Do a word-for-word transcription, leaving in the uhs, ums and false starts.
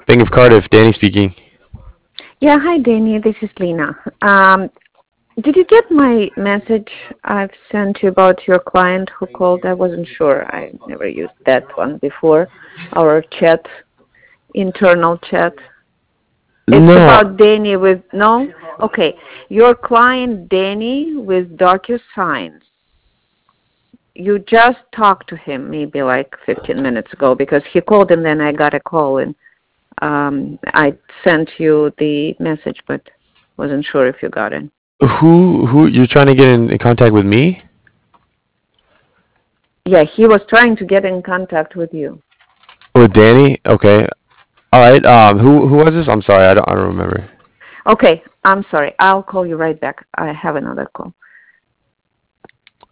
Bank of Cardiff, Danny speaking. Yeah, hi Danny, this is Lena. Um, did you get my message I've sent you about your client who called? I wasn't sure. I never used that one before. Our chat, internal chat. It's No, about Danny with, no? Okay. Your client Danny with DocuSign. You just talked to him maybe like fifteen minutes ago because he called and then I got a call and um, I sent you the message but wasn't sure if you got it. who who you're trying to get in, in contact with me? Yeah, he was trying to get in contact with you. With Danny? Okay. All right. Um, who who was this? I'm sorry, I don't I don't remember. Okay, I'm sorry. I'll call you right back. I have another call.